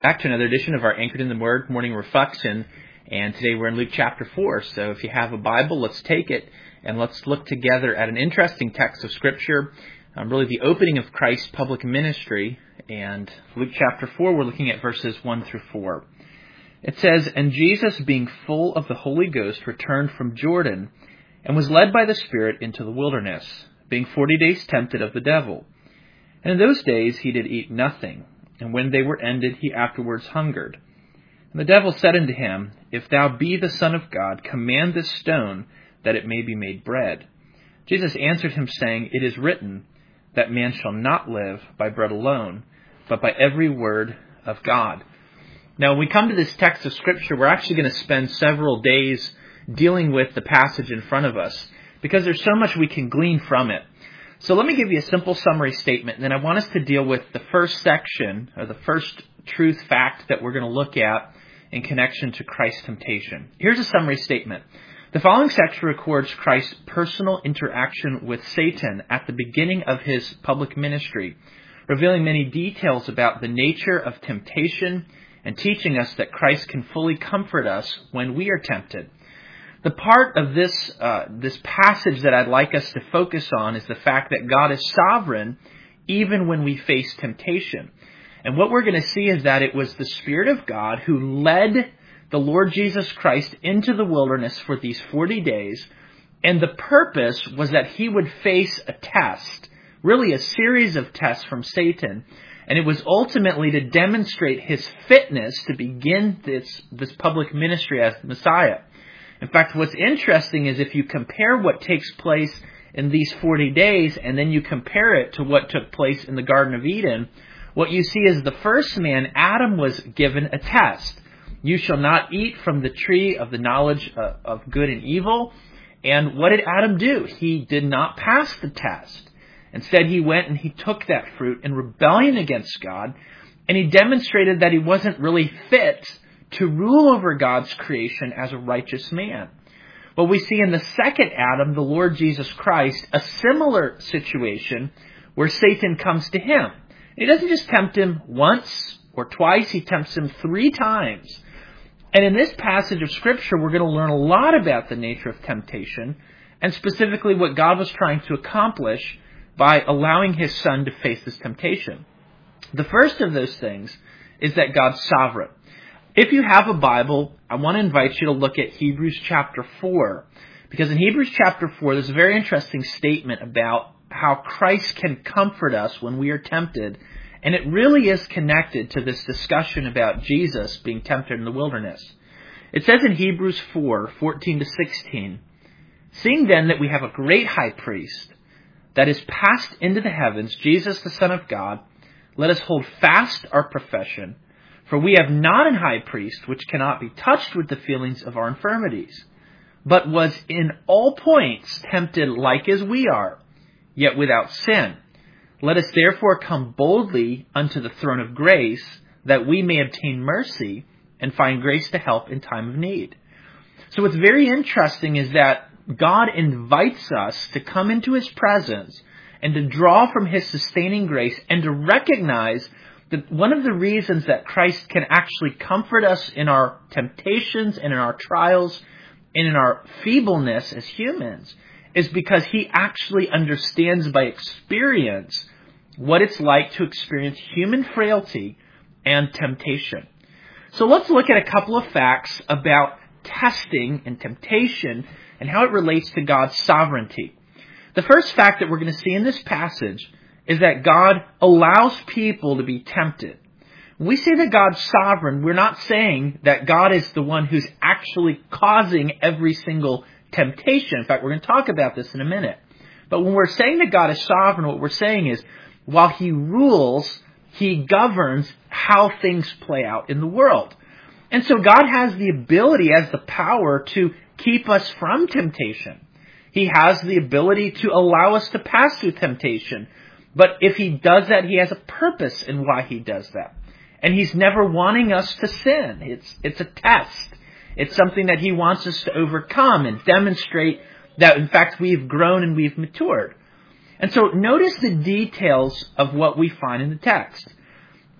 Back to another edition of our Anchored in the Word morning reflection, and today we're in Luke chapter 4. So if you have a Bible, let's take it and let's look together at an interesting text of Scripture, really the opening of Christ's public ministry. And Luke chapter 4, we're looking at verses 1 through 4. It says, "And Jesus, being full of the Holy Ghost, returned from Jordan, and was led by the Spirit into the wilderness, being 40 days tempted of the devil. And in those days he did eat nothing. And when they were ended, he afterwards hungered. And the devil said unto him, If thou be the Son of God, command this stone that it may be made bread. Jesus answered him, saying, It is written, that man shall not live by bread alone, but by every word of God." Now, when we come to this text of Scripture, we're actually going to spend several days dealing with the passage in front of us, because there's so much we can glean from it. So let me give you a simple summary statement, and then I want us to deal with the first section, or the first truth fact that we're going to look at in connection to Christ's temptation. Here's a summary statement. The following section records Christ's personal interaction with Satan at the beginning of his public ministry, revealing many details about the nature of temptation and teaching us that Christ can fully comfort us when we are tempted. The part of this passage that I'd like us to focus on is the fact that God is sovereign even when we face temptation. And what we're going to see is that it was the Spirit of God who led the Lord Jesus Christ into the wilderness for these 40 days, and the purpose was that he would face a test, really a series of tests from Satan, and it was ultimately to demonstrate his fitness to begin this public ministry as the Messiah. In fact, what's interesting is if you compare what takes place in these 40 days and then you compare it to what took place in the Garden of Eden, what you see is the first man, Adam, was given a test. You shall not eat from the tree of the knowledge of good and evil. And what did Adam do? He did not pass the test. Instead, he went and he took that fruit in rebellion against God, and he demonstrated that he wasn't really fit to rule over God's creation as a righteous man. But we see in the second Adam, the Lord Jesus Christ, a similar situation where Satan comes to him. He doesn't just tempt him once or twice, he tempts him 3 times. And in this passage of Scripture, we're going to learn a lot about the nature of temptation, and specifically what God was trying to accomplish by allowing his Son to face this temptation. The first of those things is that God's sovereign. If you have a Bible, I want to invite you to look at Hebrews chapter 4. Because in Hebrews chapter 4, there's a very interesting statement about how Christ can comfort us when we are tempted. And it really is connected to this discussion about Jesus being tempted in the wilderness. It says in Hebrews 4, 14 to 16, "Seeing then that we have a great high priest that is passed into the heavens, Jesus the Son of God, let us hold fast our profession. For we have not an high priest which cannot be touched with the feelings of our infirmities, but was in all points tempted like as we are, yet without sin. Let us therefore come boldly unto the throne of grace, that we may obtain mercy and find grace to help in time of need." So what's very interesting is that God invites us to come into his presence and to draw from his sustaining grace and to recognize that one of the reasons that Christ can actually comfort us in our temptations and in our trials and in our feebleness as humans is because he actually understands by experience what it's like to experience human frailty and temptation. So let's look at a couple of facts about testing and temptation and how it relates to God's sovereignty. The first fact that we're going to see in this passage is that God allows people to be tempted. When we say that God's sovereign, we're not saying that God is the one who's actually causing every single temptation. In fact, we're going to talk about this in a minute. But when we're saying that God is sovereign, what we're saying is, while he rules, he governs how things play out in the world. And so God has the ability, has the power to keep us from temptation. He has the ability to allow us to pass through temptation. But if he does that, he has a purpose in why he does that. And he's never wanting us to sin. It's a test. It's something that he wants us to overcome and demonstrate that, in fact, we've grown and we've matured. And so notice the details of what we find in the text.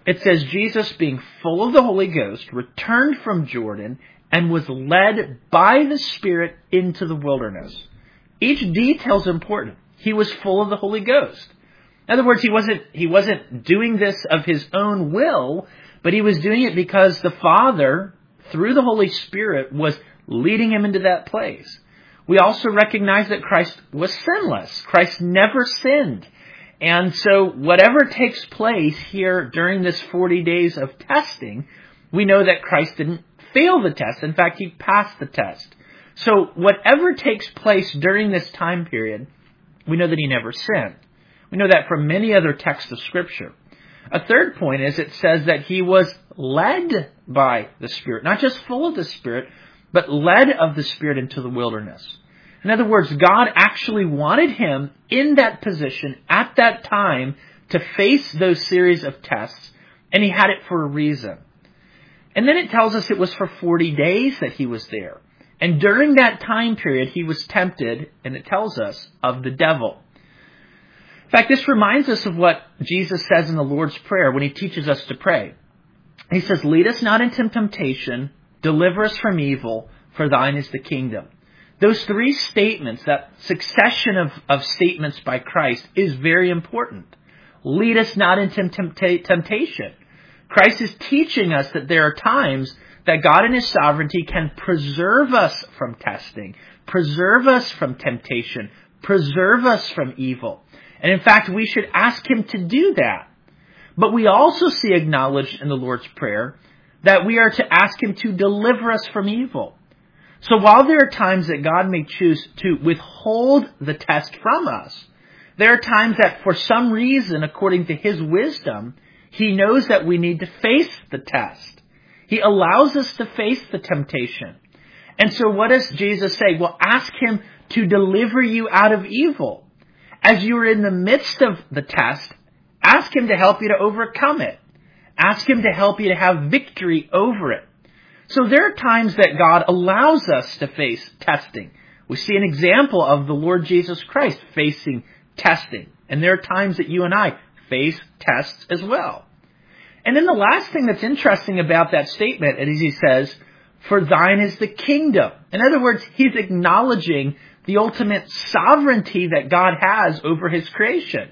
It says, Jesus, being full of the Holy Ghost, returned from Jordan and was led by the Spirit into the wilderness. Each detail is important. He was full of the Holy Ghost. In other words, he wasn't doing this of his own will, but he was doing it because the Father, through the Holy Spirit, was leading him into that place. We also recognize that Christ was sinless. Christ never sinned. And so whatever takes place here during this 40 days of testing, we know that Christ didn't fail the test. In fact, he passed the test. So whatever takes place during this time period, we know that he never sinned. We know that from many other texts of Scripture. A third point is it says that he was led by the Spirit, not just full of the Spirit, but led of the Spirit into the wilderness. In other words, God actually wanted him in that position at that time to face those series of tests, and he had it for a reason. And then it tells us it was for 40 days that he was there. And during that time period, he was tempted, and it tells us, of the devil. In fact, this reminds us of what Jesus says in the Lord's Prayer when he teaches us to pray. He says, lead us not into temptation, deliver us from evil, for thine is the kingdom. Those three statements, that succession of statements by Christ, is very important. Lead us not into temptation. Christ is teaching us that there are times that God in his sovereignty can preserve us from testing, preserve us from temptation, preserve us from evil. And in fact, we should ask him to do that. But we also see acknowledged in the Lord's Prayer that we are to ask him to deliver us from evil. So while there are times that God may choose to withhold the test from us, there are times that for some reason, according to his wisdom, he knows that we need to face the test. He allows us to face the temptation. And so what does Jesus say? Well, ask him to deliver you out of evil. As you are in the midst of the test, ask him to help you to overcome it. Ask him to help you to have victory over it. So there are times that God allows us to face testing. We see an example of the Lord Jesus Christ facing testing. And there are times that you and I face tests as well. And then the last thing that's interesting about that statement is he says, for thine is the kingdom. In other words, he's acknowledging the ultimate sovereignty that God has over his creation.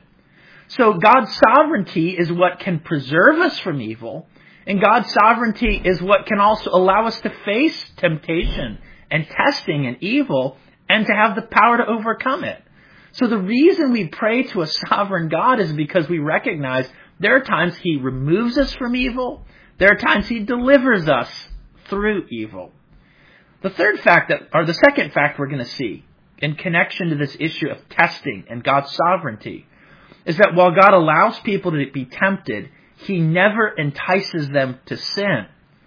So God's sovereignty is what can preserve us from evil, and God's sovereignty is what can also allow us to face temptation and testing and evil and to have the power to overcome it. So the reason we pray to a sovereign God is because we recognize there are times he removes us from evil. There are times he delivers us through evil. The second fact we're going to see in connection to this issue of testing and God's sovereignty is that while God allows people to be tempted, he never entices them to sin.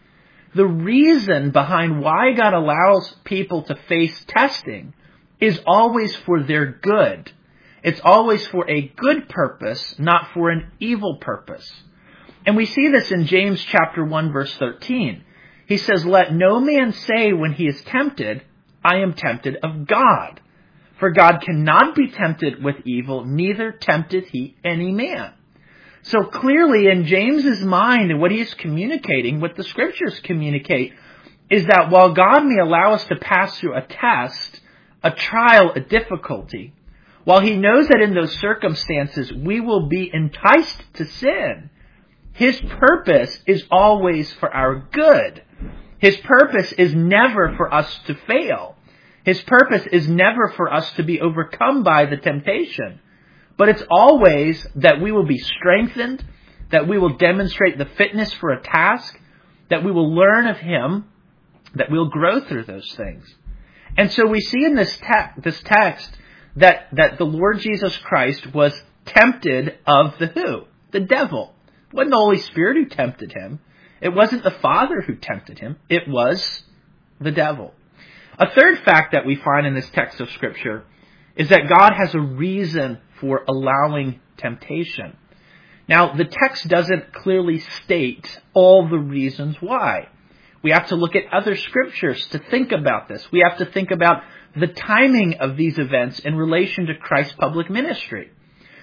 The reason behind why God allows people to face testing is always for their good. It's always for a good purpose, not for an evil purpose. And we see this in James chapter 1, verse 13. He says, let no man say when he is tempted, I am tempted of God. For God cannot be tempted with evil, neither tempteth he any man. So clearly in James's mind and what he is communicating, what the scriptures communicate, is that while God may allow us to pass through a test, a trial, a difficulty, while he knows that in those circumstances we will be enticed to sin, his purpose is always for our good. His purpose is never for us to fail. His purpose is never for us to be overcome by the temptation. But it's always that we will be strengthened, that we will demonstrate the fitness for a task, that we will learn of him, that we'll grow through those things. And so we see in this text that the Lord Jesus Christ was tempted of the who? The devil. It wasn't the Holy Spirit who tempted him. It wasn't the Father who tempted him. It was the devil. A third fact that we find in this text of Scripture is that God has a reason for allowing temptation. Now, the text doesn't clearly state all the reasons why. We have to look at other scriptures to think about this. We have to think about the timing of these events in relation to Christ's public ministry.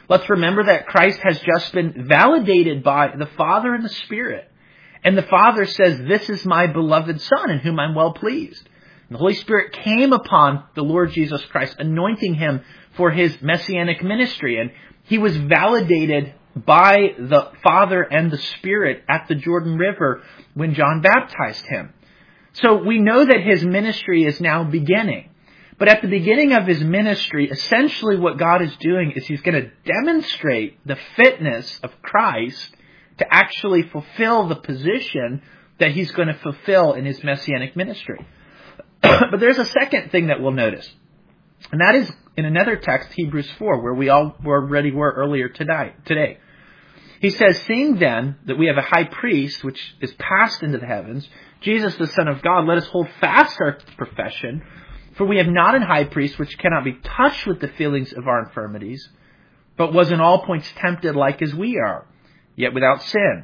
Let's remember that Christ has just been validated by the Father and the Spirit. And the Father says, "This is my beloved Son in whom I'm well pleased." And the Holy Spirit came upon the Lord Jesus Christ, anointing him for his messianic ministry. And he was validated by the Father and the Spirit at the Jordan River when John baptized him. So we know that his ministry is now beginning. But at the beginning of his ministry, essentially what God is doing is he's going to demonstrate the fitness of Christ to actually fulfill the position that he's going to fulfill in his messianic ministry. But there's a second thing that we'll notice. And that is in another text, Hebrews 4, where we already were earlier today. He says, "Seeing then that we have a high priest which is passed into the heavens, Jesus the Son of God, let us hold fast our profession. For we have not an high priest which cannot be touched with the feelings of our infirmities, but was in all points tempted like as we are, yet without sin.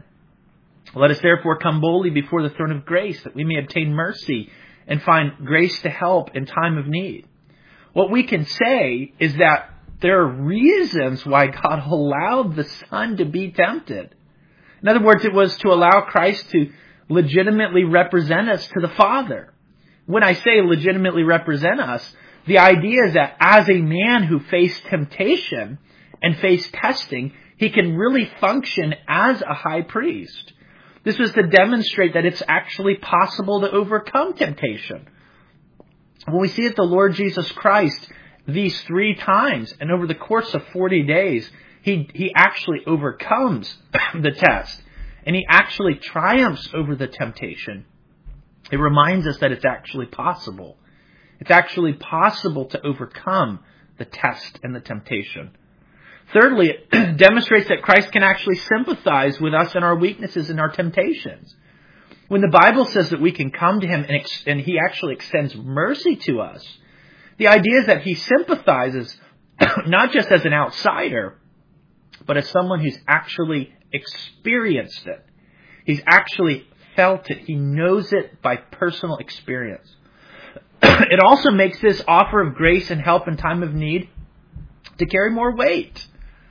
Let us therefore come boldly before the throne of grace, that we may obtain mercy and find grace to help in time of need." What we can say is that there are reasons why God allowed the Son to be tempted. In other words, it was to allow Christ to legitimately represent us to the Father. When I say legitimately represent us, the idea is that as a man who faced temptation and faced testing, he can really function as a high priest. This was to demonstrate that it's actually possible to overcome temptation. When we see that the Lord Jesus Christ, these 3 times, and over the course of 40 days, he actually overcomes the test, and he actually triumphs over the temptation. It reminds us that it's actually possible. It's actually possible to overcome the test and the temptation. Thirdly, it demonstrates that Christ can actually sympathize with us in our weaknesses and our temptations. When the Bible says that we can come to him and he actually extends mercy to us, the idea is that he sympathizes not just as an outsider, but as someone who's actually experienced it. He's actually felt it. He knows it by personal experience. It also makes this offer of grace and help in time of need to carry more weight.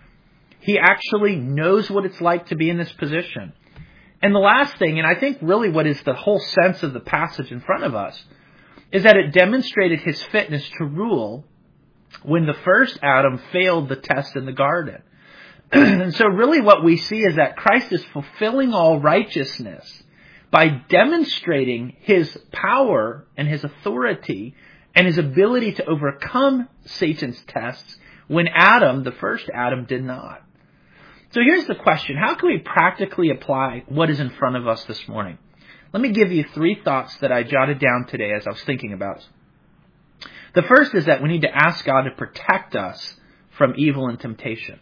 He actually knows what it's like to be in this position. And the last thing, and I think really what is the whole sense of the passage in front of us, is that it demonstrated his fitness to rule when the first Adam failed the test in the garden. And so really what we see is that Christ is fulfilling all righteousness by demonstrating his power and his authority and his ability to overcome Satan's tests when Adam, the first Adam, did not. So here's the question. How can we practically apply what is in front of us this morning? Let me give you 3 thoughts that I jotted down today as I was thinking about it. The first is that we need to ask God to protect us from evil and temptation.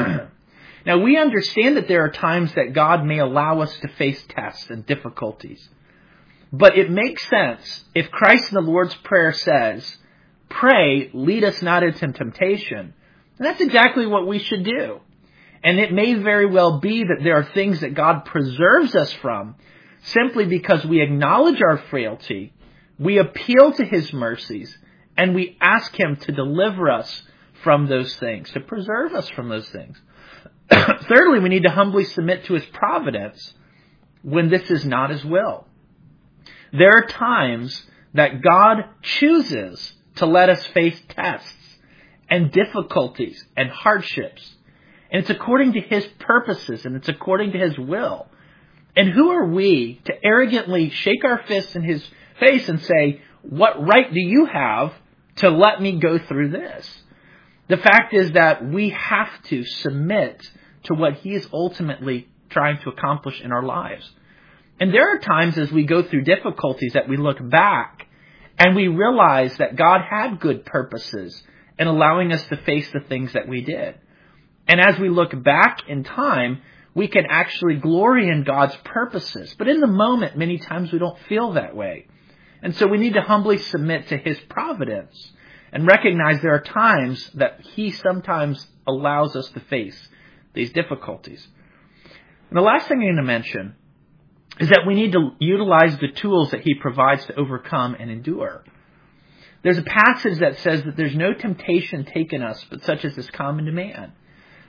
Now, we understand that there are times that God may allow us to face tests and difficulties. But it makes sense if Christ in the Lord's Prayer says, "Pray, lead us not into temptation." And that's exactly what we should do. And it may very well be that there are things that God preserves us from simply because we acknowledge our frailty, we appeal to his mercies, and we ask him to deliver us from those things, to preserve us from those things. Thirdly, we need to humbly submit to his providence when this is not his will. There are times that God chooses to let us face tests and difficulties and hardships. And it's according to his purposes and it's according to his will. And who are we to arrogantly shake our fists in his face and say, "What right do you have to let me go through this?" The fact is that we have to submit to what he is ultimately trying to accomplish in our lives. And there are times as we go through difficulties that we look back and we realize that God had good purposes in allowing us to face the things that we did. And as we look back in time, we can actually glory in God's purposes. But in the moment, many times we don't feel that way. And so we need to humbly submit to his providence and recognize there are times that he sometimes allows us to face these difficulties. And the last thing I'm going to mention is that we need to utilize the tools that he provides to overcome and endure. There's a passage that says that there's no temptation taken us but such as is common to man.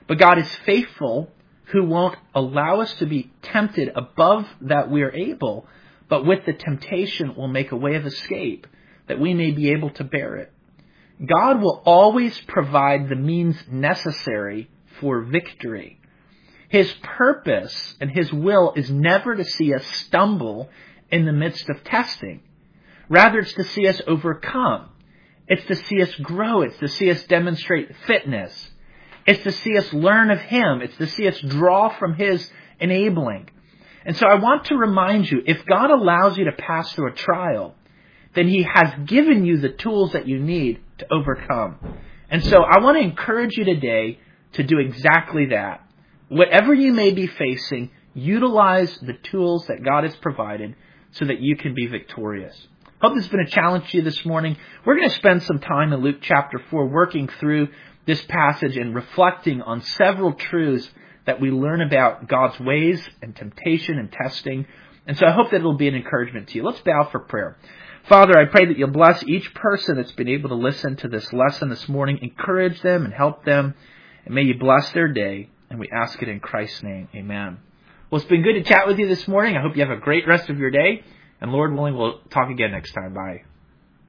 But God is faithful, who won't allow us to be tempted above that we are able, but with the temptation will make a way of escape, that we may be able to bear it. God will always provide the means necessary for victory. His purpose and His will is never to see us stumble in the midst of testing. Rather, it's to see us overcome. It's to see us grow. It's to see us demonstrate fitness. It's to see us learn of Him. It's to see us draw from His enabling. And so I want to remind you, if God allows you to pass through a trial, then He has given you the tools that you need to overcome. And so I want to encourage you today to do exactly that. Whatever you may be facing, utilize the tools that God has provided so that you can be victorious. Hope this has been a challenge to you this morning. We're going to spend some time in Luke chapter 4 working through this passage and reflecting on several truths that we learn about God's ways and temptation and testing. And so I hope that it will be an encouragement to you. Let's bow for prayer. Father, I pray that you'll bless each person that's been able to listen to this lesson this morning. Encourage them and help them. And may you bless their day. And we ask it in Christ's name. Amen. Well, it's been good to chat with you this morning. I hope you have a great rest of your day. And Lord willing, we'll talk again next time. Bye.